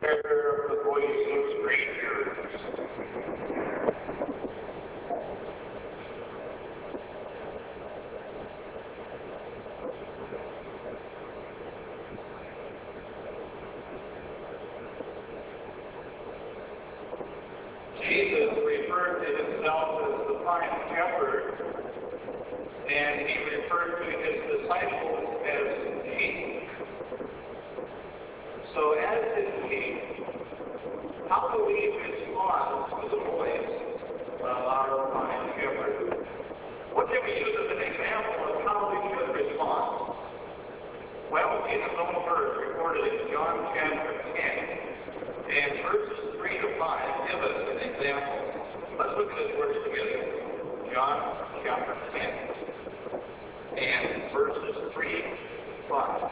Hear the voice of strangers. Jesus referred to himself as the fine shepherd, and he referred to his disciples as sheep. So as his sheep, how do we respond to the voice of our fine shepherd? What can we use as an example of how we should respond? Well, Jesus' own words recorded in John chapter 10 and verses 3 to 5 give us an example. Let's look at his words together. John chapter 10 and verses 3 to 5.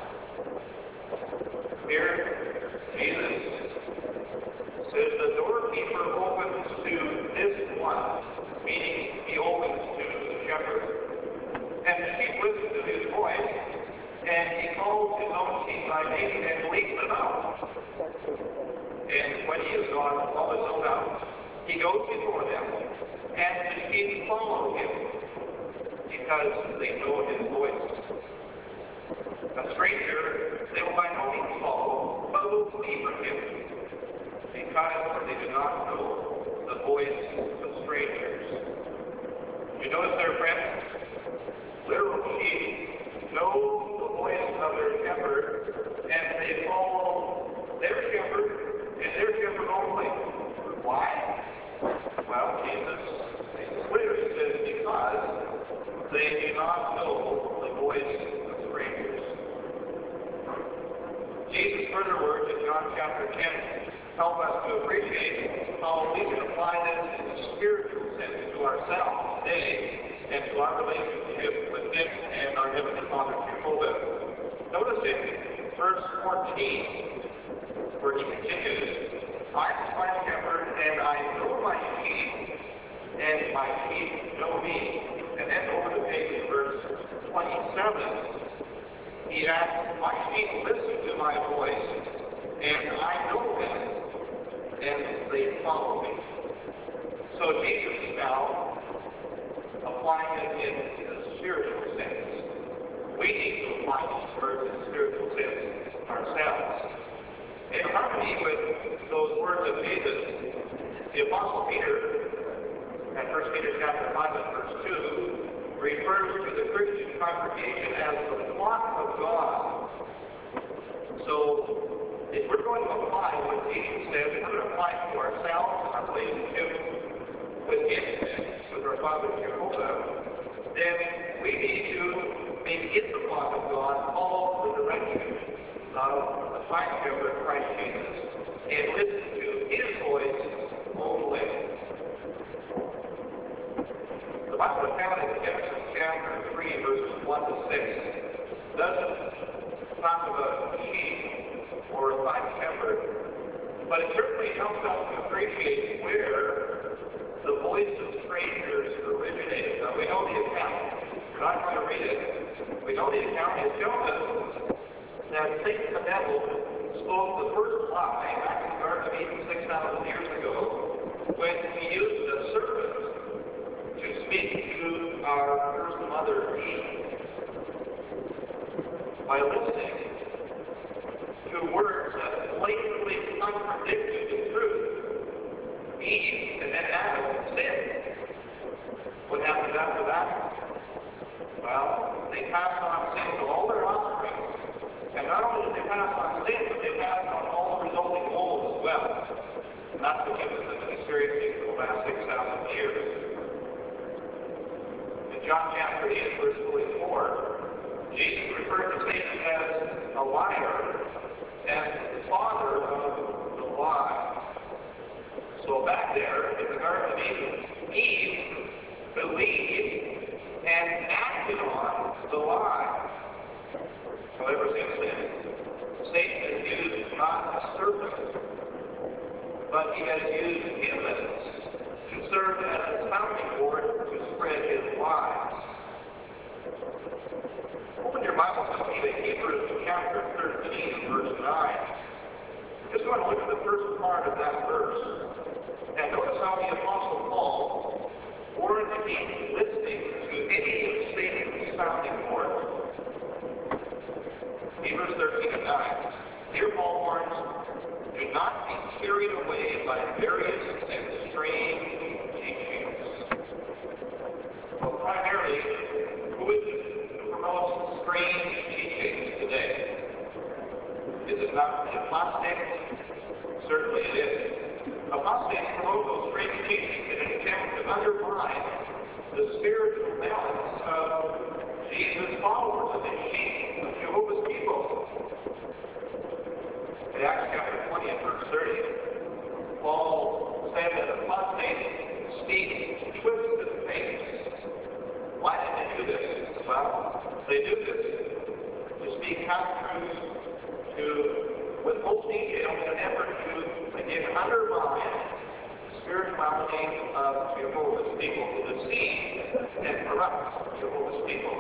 Here, Jesus says, the doorkeeper opens to this one, meaning he opens to the shepherd, and the sheep listen to his voice, and he calls his own sheep by name and leads them out. And when he is gone, all is sold out, he goes before them, and the sheep follow him, because they know his voice. A stranger they will by no means follow, but will flee from him, because they do not know the voice of strangers. You notice there, friends? Literal sheep know the voice of their shepherd, and they follow their shepherd and their shepherd only. Why? Well, Jesus makes it clear. He says, because they do not know the voice of strangers. Jesus' further words in John chapter 10 help us to appreciate how we can apply this in the spiritual sense to ourselves today and to our relationship with Him and our Heavenly Father Jehovah. Notice in verse 14, where he continues, I am my shepherd, and I know my sheep, and my sheep know me. And then over the page in verse 27, he asks, my sheep listen to my voice, and I know them, and they follow me. So Jesus is now applying it in the spiritual sense. We need to apply these words in the spiritual sense ourselves. In harmony with those words of Jesus, the Apostle Peter, at 1 Peter chapter 5 and verse 2, refers to the Christian congregation as the flock of God. So, if we're going to apply what Jesus says, we're going to apply it to ourselves and our relationship with Him, with our Father Jehovah, then we need to make it the flock of God, follow the direction of the fine shepherd, Christ Jesus, and listen to His voice only. The Bible account in Genesis chapter 3, verses 1 to 6, doesn't talk about sheep or a fine shepherd, but it certainly helps us to appreciate where the voice of strangers originated. Now, we know the account. We're not going to read it. We know the account. It shows us that Satan the devil spoke the first lie back in the Garden of Eden 6,000 years ago when he used a serpent to speak to our first mother Eve by listening to words that blatantly contradicted the truth. Eve and then Adam sinned. What happened after that? Well, they passed on sin to all their offspring. And not only did they pass on sin, but they passed on all the resulting woes as well. And that's what Jesus has been experiencing for the last 6,000 years. In John chapter 8, verse 44, Jesus referred to Satan as a liar and the father of the lie. So back there in the Garden of Eden, Eve believed and acted on the lie. However, since then, Satan has used not a serpent, but he has used humans to serve as a sounding board to spread his lies. Open your Bibles with me to Hebrews chapter 13, verse 9. Just want to look at the Hebrews 13 and 9. Here Paul warns, do not be carried away by various and strange teachings. Well, primarily, who is it who promotes strange teachings today? Is it not the apostates? Certainly it is. Apostates promote those strange teachings in an attempt to undermine the spiritual balance of Jesus' followers, of the sheep of Jehovah's people. In Acts chapter 20 and verse 30, Paul said that apostates speak twisted things. Why did they do this? Well, they do this to speak half-truths, to withhold detail in an effort to, again, undermine the spirituality of Jehovah's people, to deceive and corrupt Jehovah's people.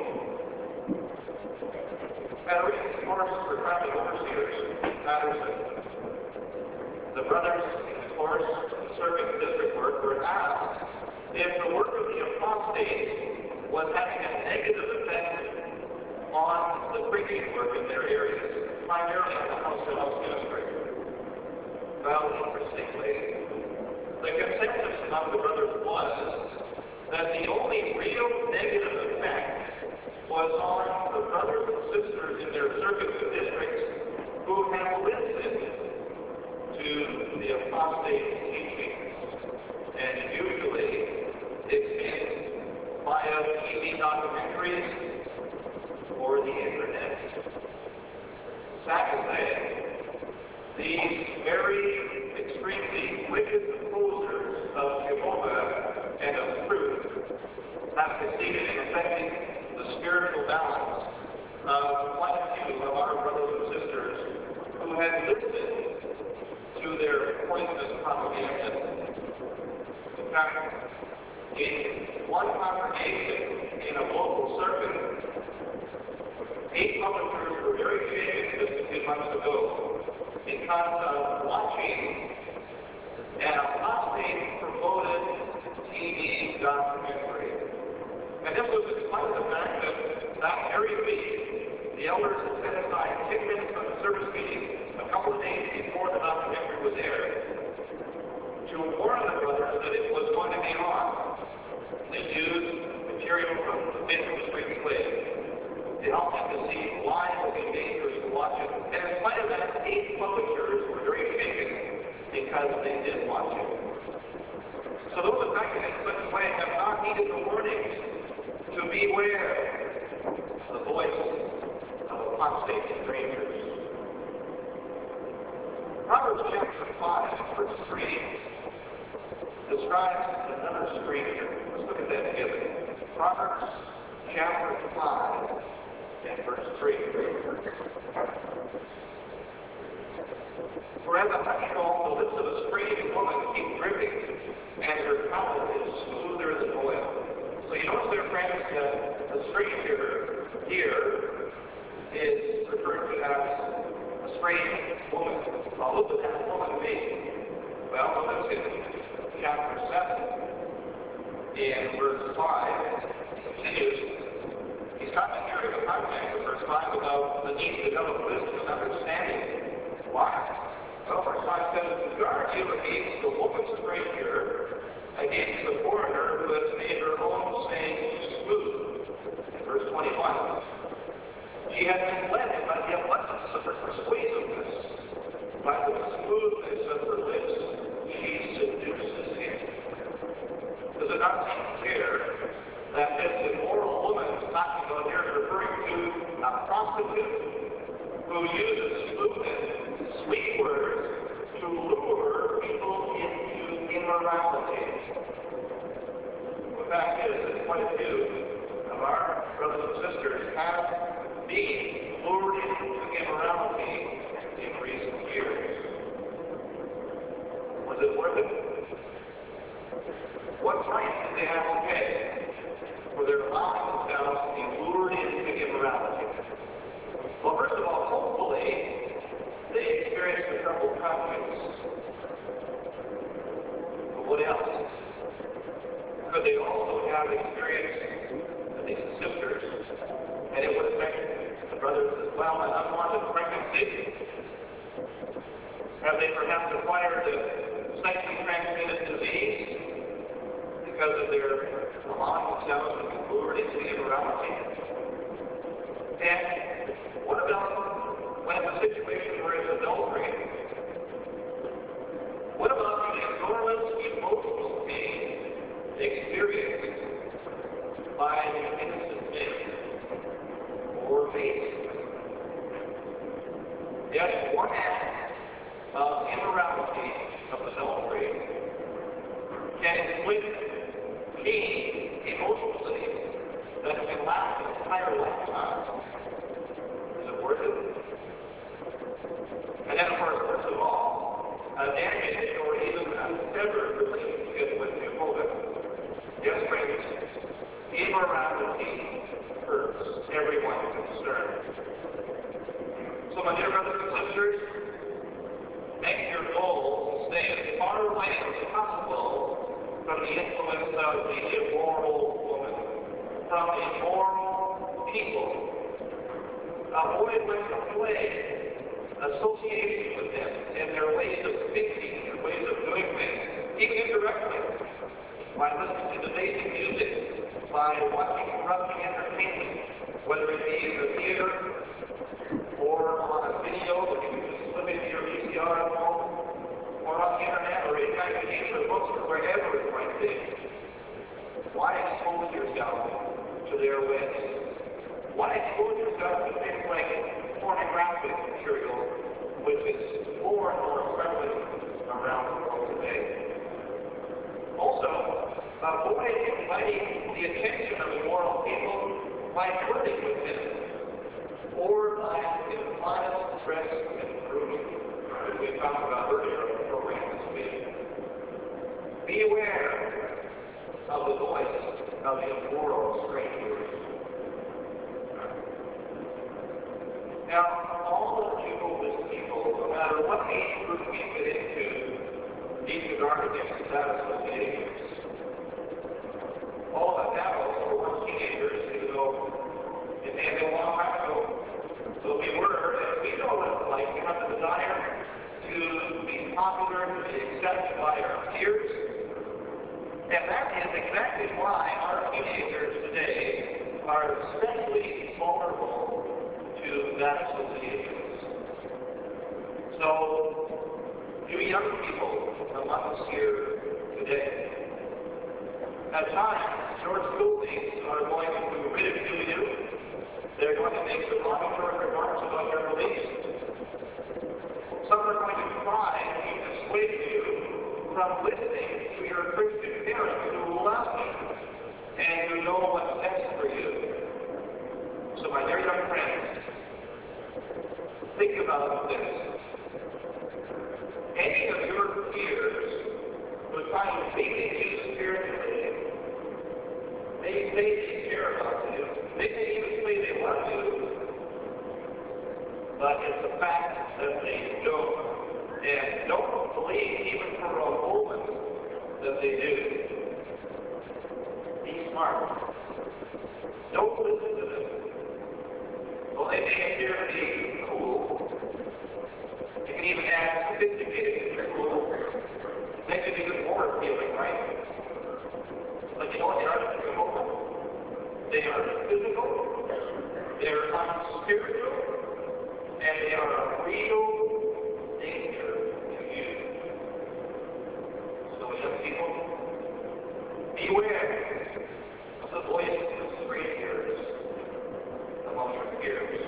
At a recent course for traveling overseers in Patterson, the brothers in the course serving district work were asked if the work of the apostates was having a negative effect on the preaching work in their areas, primarily on the house-to-house ministry. Well, interestingly, the consensus among the brothers was that the only real negative effect was on the brothers and sisters in their circuits and districts who had listened to the apostate teachings. And usually it's been via TV documentaries or the internet. Sad to say, these very extremely wicked opposers of Jehovah and of truth have succeeded in affecting the spiritual balance of quite a few of our brothers and sisters who had listened to their poisonous propaganda. In fact, in one congregation in a local circuit, 8 publishers were very shaken just a few months ago because of watching an apostate-promoted TV documentary. And this was in spite of the fact that that very week, the elders had set aside 10 minutes from the service meeting a couple of days before the documentary was aired to warn the brothers that it was going to be on. They used material from the Bishop of Spring Lake to help them to see why it would be dangerous to watch it. And in spite of that, 8 publishers were very shaken because they did watch it. So those affected in such a way have not heeded the warnings to beware the voice of apostate strangers. Proverbs chapter 5, verse 3 describes another stranger. Let's look at that together. Proverbs chapter 5 and verse 3. For as a honeycomb, the lips of a strange woman keep dripping, and her palate is smoother than oil. So you notice there, friends, that the stranger here is referred to as a strange woman. Well, what would that woman be? Well, let's get chapter 7 in verse 5 continues. He's talking here in the context of verse 5 about the need to develop wisdom and understanding. Why? Well, verse 5 says, guard you against the woman stranger, against the foreigner who has made her own saying smooth. In verse 21, she has been led by the abundance of her persuasiveness, by the smoothness of her lips, she seduces him. Does it not seem clear that this immoral woman is talking about here is referring to a prostitute who uses smoothness, sweet words, to lure people into immorality? The fact is that quite a few of our brothers and sisters have been lured into immorality in recent years. Was it worth it? What price did they have to pay for their allowing themselves to be lured into immorality? Well, first of all, hopefully, they experienced a troubled conscience. But what else? Could they also have experienced, at least the sisters, and it would affect the brothers as well, an unwanted Have they perhaps acquired a sexually transmitted disease because of their allowing themselves to be lured into immorality? And what about when the situation where it's adultery? What about the enormous emotional pain experienced by the innocent man or maiden? Yes, one act of immorality, of adultery, can inflict pain emotionally that can last an entire lifetime. Is it worth it? And then, of course, worst of all, damaging or even a severed relationship with Jehovah. Yes, friends, immorality hurts everyone concerned. So, my dear brothers and sisters, make your goal to stay as far away as possible from the influence of the immoral woman, from immoral people. Avoid like the plague association with them and their ways of thinking, their ways of doing things, even indirectly, by listening to debating music, by watching corrupting entertainment, whether it be in the theater or on a video that you can slip into your VCR at home, or on the internet, or any magazines or books, or wherever it might be. Why expose yourself to their ways? Why expose yourself to things like pornographic material, which is more and more prevalent around the world today? Also, avoid inviting the attention of immoral people by flirting with them, or by implied stress and grooming, as we talked about earlier in the program this week. Beware of the voice of the immoral strangers. Now, all of Jehovah's people, no matter what age group we fit into, need to guard against that associations. All adults who were teenagers, even though it may have been a long time ago, so we were, and we know what it's like. We have the desire to be popular, to be accepted by our peers. And that is exactly why our teenagers today are especially vulnerable to that associations. So, you young people among us here today, at times, your schoolmates are going to ridicule you. They're going to make derogatory remarks about your beliefs. Some are going to try to dissuade you from listening to your Christian parents who love you and who know what's best for you. So, my dear young friends, think about this. Any of your peers who try to weaken you spiritually, they say they care about you. They may even say they love you. But it's a fact that they don't. And don't believe even for a moment that they do. Be smart. Don't listen to them. Well, they may appear to be cool. You can even add sophisticated if they're cool. Makes it even more appealing, right? But you know what they are at the moment? They are physical, they are unspiritual, and they are a real danger to you. So, young people, beware of the voices of strangers among your peers.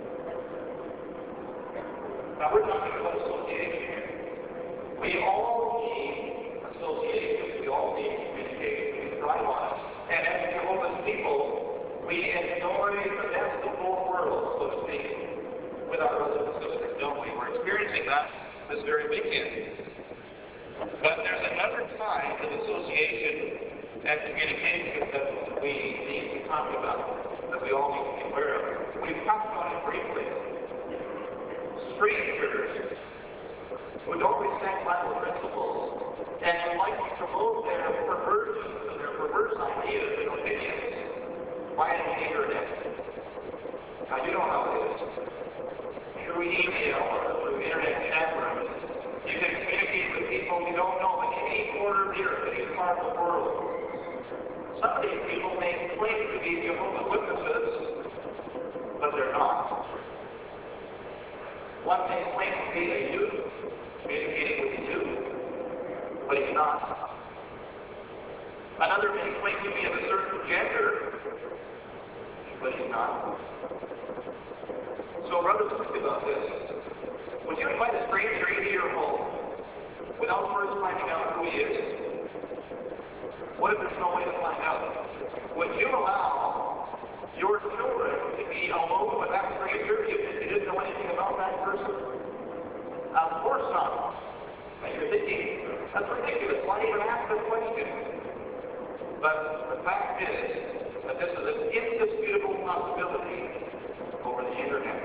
Now, we're talking about association. We all need association. We all need communication. We thrive on it. And as Jehovah's people, we enjoy the best of both worlds, so to speak, with our brothers and sisters, don't we? We're experiencing that this very weekend. But there's another side of association and communication that we need to talk about, that we all need to be aware of. We've talked about it briefly. Strangers who don't respect Bible principles and who like to promote their perversions and their perverse ideas and opinions via the internet. Now, you know how it is. Through email or through internet chat rooms, You can communicate with people you don't know in any corner of the earth, any part of the world. Some of these people may claim to be Jehovah's Witnesses, but they're not. One may claim to be a youth, communicating with the youth, but he's not. Another may claim to be of a certain gender, but he's not. So, brothers, think about this. Would you invite a stranger into your home without first finding out who he is? What if there's no way to find out? Would you allow your children to be alone with that stranger if you didn't know anything about that person? Of course not. And you're thinking, that's ridiculous. Why even ask this question? But the fact is that this is an indisputable possibility over the internet.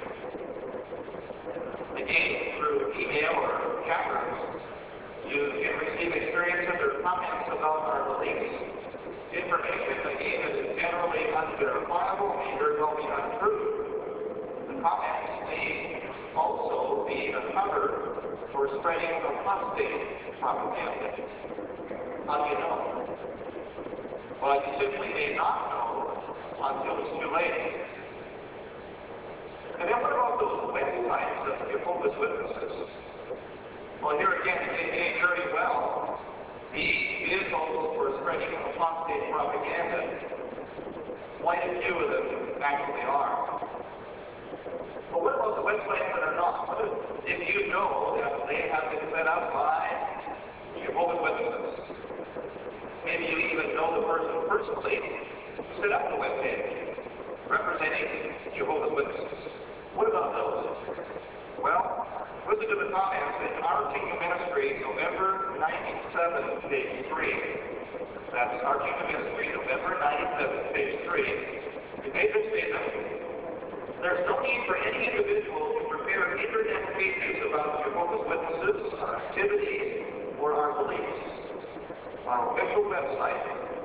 Again, through email or chat rooms, you can receive experiences or comments about our beliefs. Information, again, is generally unverifiable, may very well be untrue. The comments may also be a cover for spreading apostate propaganda. How do you know? Well, you simply may not know until it's too late. And then what about those websites of Jehovah's Witnesses? Well, here again, they may very well be vehicles for spreading apostate propaganda. Quite a few of them actually are. But what about the websites that are not? What if you know that they have been set up by Jehovah's Witnesses? Maybe you even know the person personally who set up the webpage representing Jehovah's Witnesses. What about those? Well, listen to the comments in Our Kingdom Ministry, November 97, page 3. That's Our Kingdom Ministry, November 97, page 3. He made this statement. There's no need for any individual to prepare internet pages about Jehovah's Witnesses, our activities, or our beliefs. Our official website,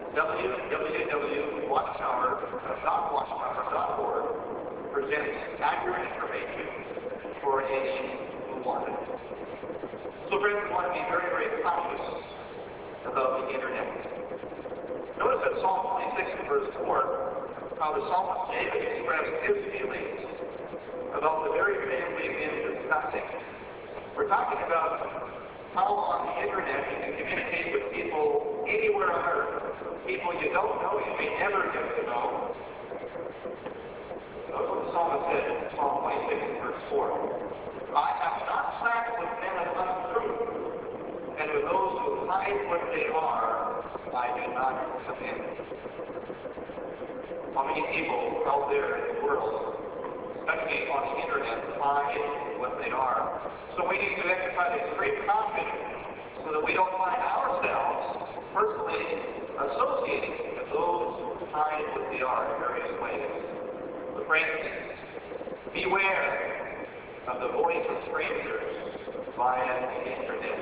www.watchtower.org, presents accurate information for any who want it. So, friends, we want to be very, very cautious about the internet. Notice that Psalm 26 and verse 4, how the psalmist David expressed his feelings about the very thing we've been discussing. We're talking about how on the internet you can communicate with people anywhere on earth. People you don't know, you may never get to know. Notice what the psalmist said in Psalm 26 and verse 4. I have not sat with men of untruth, and with those who hide what they are, I do not come in. How many people out there in the world, especially on the internet, hide what they are? So we need to exercise extreme caution so that we don't find ourselves personally associating with those who hide what they are in various ways. But friends, beware of the voice of strangers via the internet.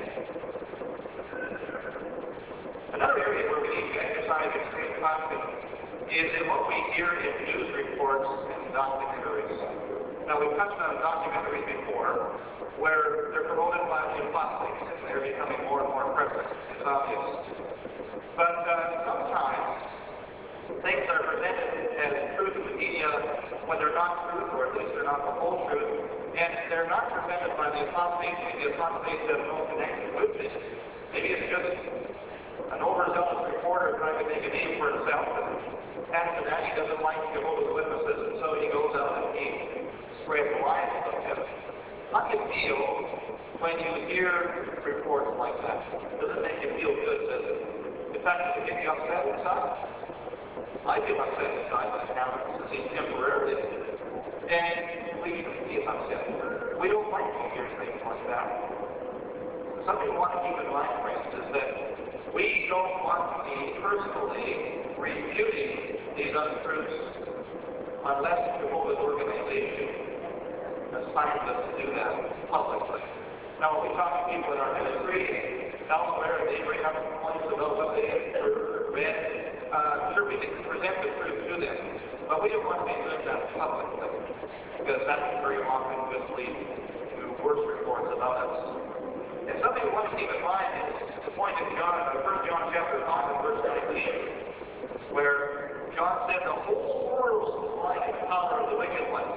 Another area where we need to exercise extreme caution is in what we hear in news reports and documentaries. Now, we've touched on documentaries before, where they're promoted by the apostates, and they're becoming more and more prevalent. It's obvious. But sometimes things are presented as truth in the media when they're not truth, or at least they're not the whole truth, and they're not presented by the apostates, and the apostates have no connection with it. Maybe it's just an overzealous reporter trying to make a name for himself, and after that he doesn't like Jehovah's Witnesses, and so he goes out and he spreads lies about them. How do you feel when you hear reports like that? Does it make you feel good, does it? In fact, does it get you upset inside? I feel upset inside when it happens, at least temporarily. And we feel upset. We don't like to hear things like that. Something we want to keep in mind, friends, is that we don't want to be personally refuting these untruths unless Jehovah's organization assigns us to do that publicly. Now, when we talk to people in our ministry, elsewhere, they bring up points about what they have read. Sure, we can present the truth to them, but we don't want to be doing that publicly, because that can very often just lead to worse reports about us. And some keep in mind is the point in 1 John chapter 5 and verse 19, where John said the whole world is lying in the power of the wicked one.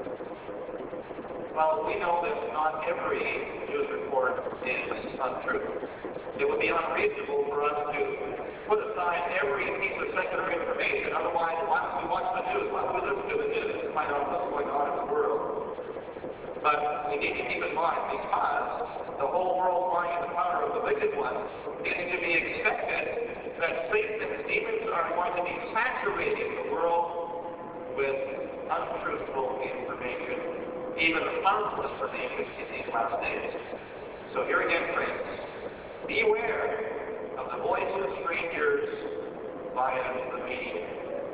Well, we know that not every news report is untrue. It would be unreasonable for us to put aside every piece of secular information. Otherwise, why don't we watch the news? Why don't we listen to the news to find out what's going on in the world? But we need to keep in mind, because the whole world lying in the power of the wicked one, it is to be expected that Satan and his demons are going to be saturating the world with untruthful information, even harmful information in these last days. So here again, friends, beware of the voice of strangers via the media.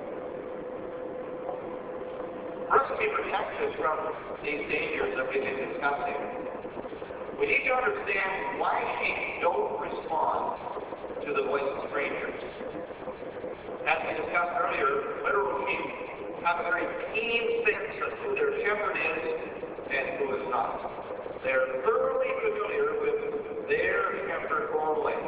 For us to be protected from these dangers that we've been discussing, we need to understand why sheep don't respond to the voice of strangers. As we discussed earlier, literal sheep have a very keen sense of who their shepherd is and who is not. They're thoroughly familiar with their shepherd or way.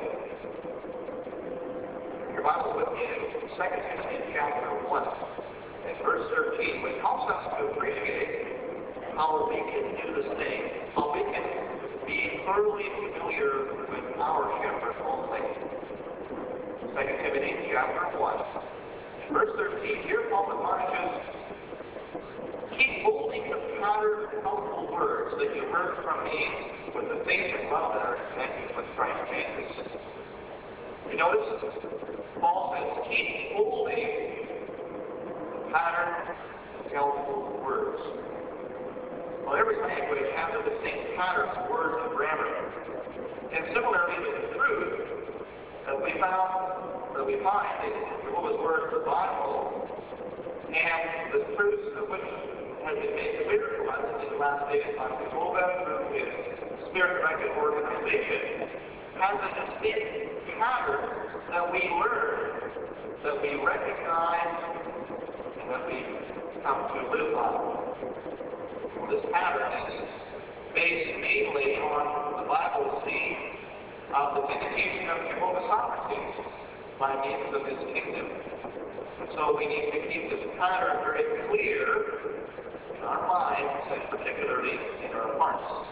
Your Bible with me in 2 Timothy chapter 1 and verse 13, which helps us to appreciate how we can do the same, how we can be thoroughly familiar with our shepherd or way. 2 Timothy chapter 1 and verse 13, here Paul admonishes, keep holding the pattern of helpful words that you heard from me with the faith and love that are connected with Christ Jesus. You notice, Paul says, keep holding the pattern of helpful words. Well, every language has a distinct pattern of words and grammar. And similarly, the truth that we find in Jehovah's Word, the Bible, and the truths of which has been made clear to us in these last days by Jehovah through his Spirit-directed organization, has a distinct pattern that we learn, that we recognize, and that we come to live by. This pattern is based mainly on the Bible's theme of the vindication of Jehovah's sovereignty by means of his kingdom. So we need to keep this pattern very clear in our minds and particularly in our hearts.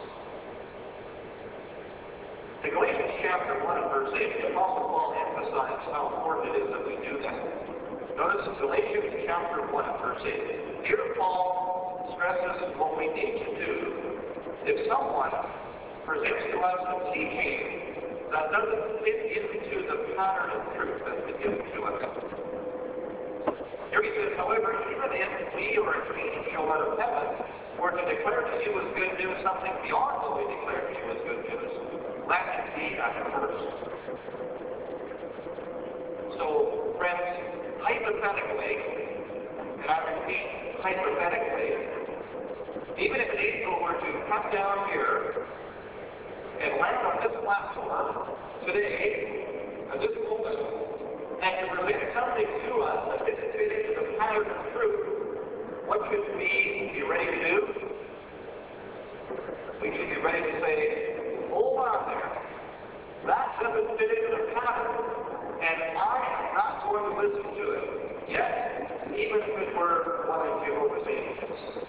In Galatians chapter 1 and verse 8, the Apostle Paul emphasizes how important it is that we do that. Notice in Galatians chapter 1 and verse 8, here Paul stresses what we need to do if someone presents to us a teaching that doesn't fit into the pattern of truth that's been given to us. Here he says, however, even if we or a angel out of heaven were to declare to you as good news something beyond what we declare to you as good news, let it be accursed. So, friends, hypothetically, and I repeat, hypothetically, even if an angel were to come down here and land on this platform today, at this moment, and to present something to us that didn't fit into the pattern of truth, what should we be ready to do? We should be ready to say, hold on there. That doesn't fit into the pattern, and I am not going to listen to it. Yes, even if it were one of Jehovah's angels.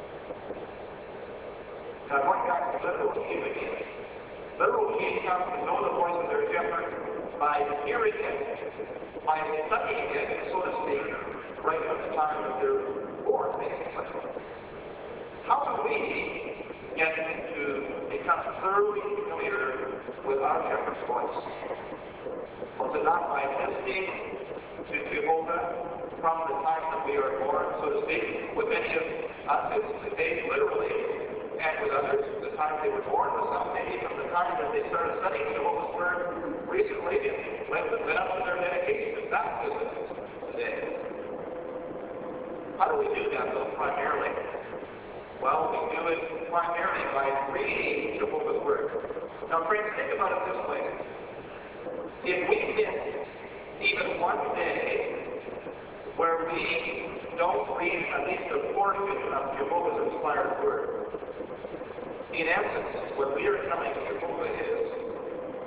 Now, going back to literal sheep again. Literal sheep come to know the voice of their shepherd by hearing it, by studying it, so to speak, right from the time that they're born, basically. How do we get to become thoroughly familiar with our shepherd's voice? Was it not by listening to Jehovah from the time that we are born, so to speak? With many of us, it's the case literally. And with others, the time they were born, with some maybe from the time that they started studying Jehovah's Word recently and went up to their dedication and baptism today. How do we do that, though, primarily? Well, we do it primarily by reading Jehovah's Word. Now, friends, think about it this way. If we miss even one day where we don't read at least a portion of Jehovah's inspired Word, in essence, what we are telling Jehovah is,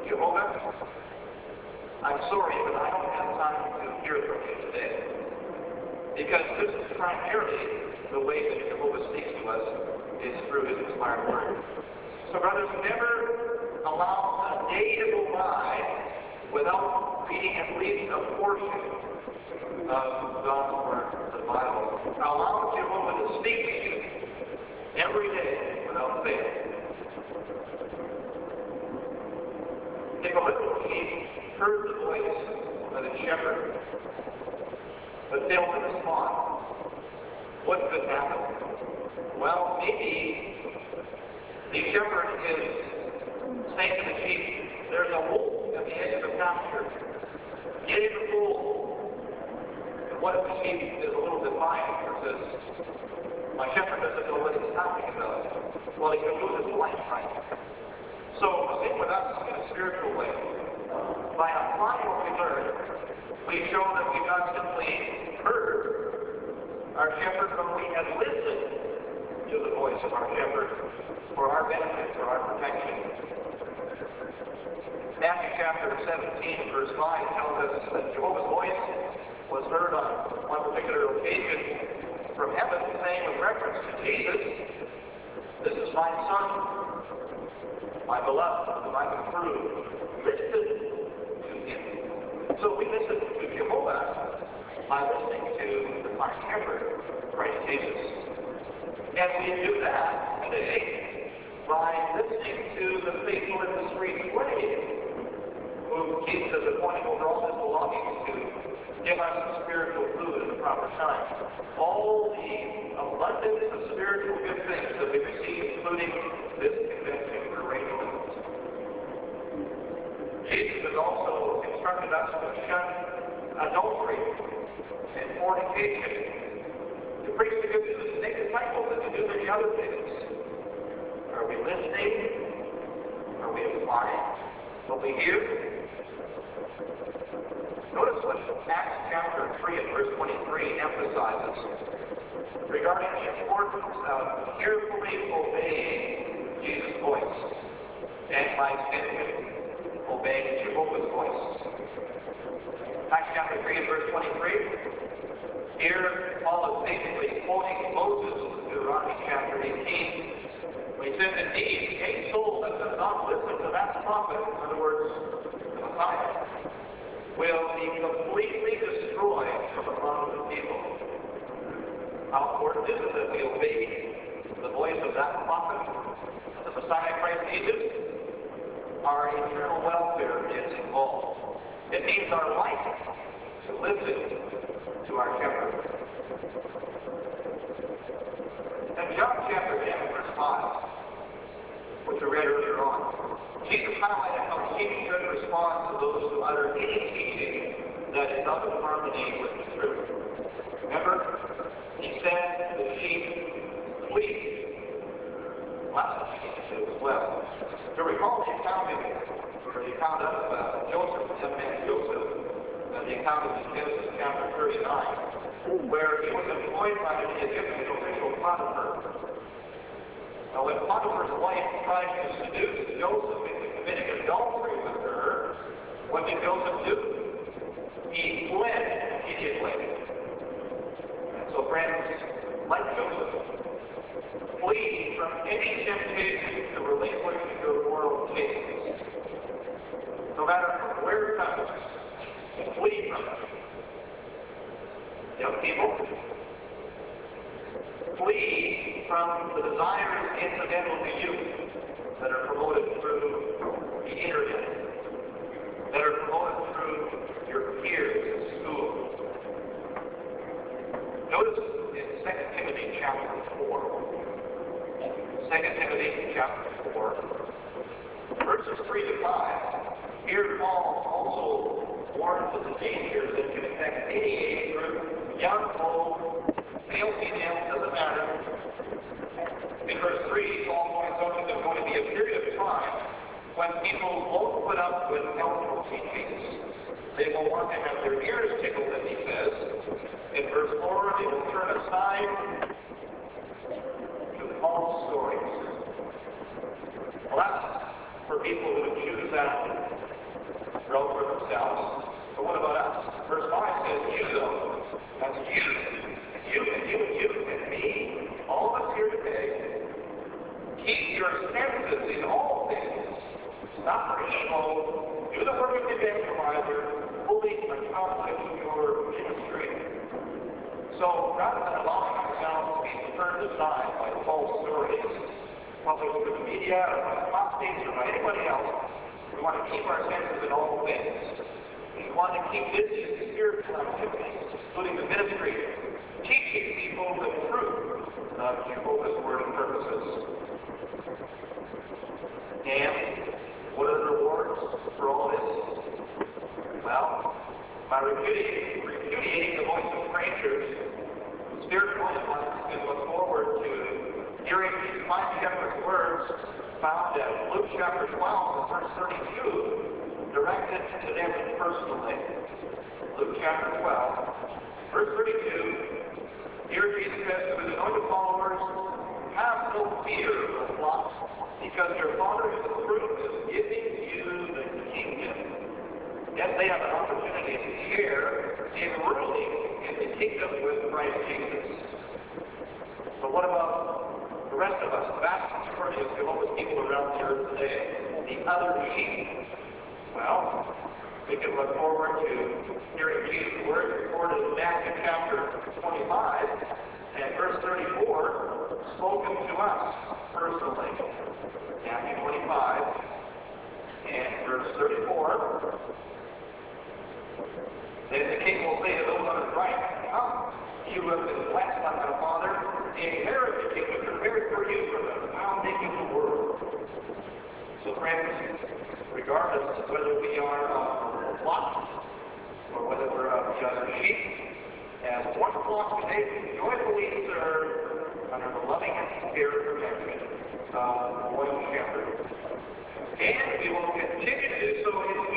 Jehovah, I'm sorry, but I don't have time to hear from you today. Because this is primarily the way that Jehovah speaks to us is through his inspired word. So brothers, never allow a day to go by without reading at least a portion of God's word, the Bible. Allow Jehovah to speak to you every day without fail. If a little sheep heard the voice of its shepherd, but failed to respond, what could happen? Well, maybe the shepherd is saying to the sheep, there's a wolf at the edge of the pasture. Get in the fold. And what if the sheep is a little defiant and says, my shepherd doesn't know what he's talking about. Well, he could lose his life, right? So, same with us in a spiritual way. By applying what we learned, we show that we not simply heard our shepherd, but we have listened to the voice of our shepherd for our benefit, for our protection. Matthew chapter 17, verse 5 tells us that Jehovah's voice was heard on one particular occasion from heaven saying with reference to Jesus, this is my Son, my beloved, whom I approve. Listen to him. So we listen to Jehovah by listening to our shepherd, Christ Jesus. And we do that today by listening to the faithful and discreet slave who Jesus has appointed over all his belongings to give us spiritual food at the proper time. All the abundance of spiritual good things that we receive, including this convention for arrangement. Jesus has also instructed us to shun adultery and fornication, to preach the good news, to make disciples, and to do many other things. Are we listening? Are we applying what we hear? Notice what Acts chapter 3 and verse 23 emphasizes regarding the importance of carefully obeying Jesus' voice and by extension obeying Jehovah's voice. Acts chapter 3 and verse 23. Here Paul is basically quoting Moses in Deuteronomy chapter 18. He says, indeed, a soul that does not listen to that prophet, in other words, the Messiah, will be completely destroyed from among the people. How important is it that we obey the voice of that prophet, the Messiah Christ Jesus? Our eternal welfare is involved. It means our life to listen to our shepherd. In John chapter 10, verse 5, which we read earlier on, Jesus highlighted how sheep should respond to those who utter any teaching that is out of harmony with the truth. Remember, he said the sheep flee. Last time we need to do as well. To recall the account of Joseph, the young man Joseph, the account of Genesis chapter 39, where he was employed by the Egyptian official Potiphar. Now, when Potiphar's wife tried to seduce Joseph into committing adultery with her, what did Joseph do? He fled immediately. And so, friends, like Joseph, flee from any temptation to relinquish your moral chains. No matter from where it comes, flee from it. Young people, flee from the desires incidental to youth that are promoted through the internet, that are promoted through your peers in school. Notice in 2 Timothy chapter 4, 2 Timothy chapter 4, verses 3 to 5, here Paul also warns of the dangers that can affect any age group, young, old, male, female, doesn't matter. In verse 3, Paul points out that there's going to be a period of time when people won't put up with helpful teachings. They will want to have their ears tickled, as he says. In verse 4, they will turn aside to false stories. Well, that's for people who choose that grow for themselves. But what about us? Verse 5 says, you though, that's you, and me, all of us here today, keep your senses in all things. Stop being slow. Do the work of the evangelizer, fully accomplish your ministry. So rather than allowing ourselves to be turned aside by false stories, published through the media, or by apostates, or by anybody else, we want to keep our senses in all things. We want to keep busy in spiritual activities, including the ministry, teaching people the truth of Jehovah's Word and purposes. And what are the rewards for all this? Well, by repudiating the voice of strangers, spiritual ones can look forward to hearing these fine shepherd's words found in Luke chapter 12 and verse 32, directed to them personally. Luke chapter 12, verse 32, here Jesus says to his anointed followers, have no fear of the flock, because your Father in the truth is giving you the kingdom. Yes, they have an opportunity to share in ruling in the kingdom with Christ Jesus. But what about the rest of us, the vast majority of Jehovah's people around the earth today, the other sheep? Well, we can look forward to hearing Jesus' words recorded in Matthew chapter 25 and verse 34, spoken to us personally. Matthew 25 and verse 34. Then the king will say to those on his right, come, you who have been blessed by my Father, inherit the kingdom prepared for you from the founding of the world. So friends, regardless of whether we are of the flock or whether we're of the other sheep, as one flock today we joyfully serve under the loving and spirit protection of the royal shepherd. And we will continue to do so in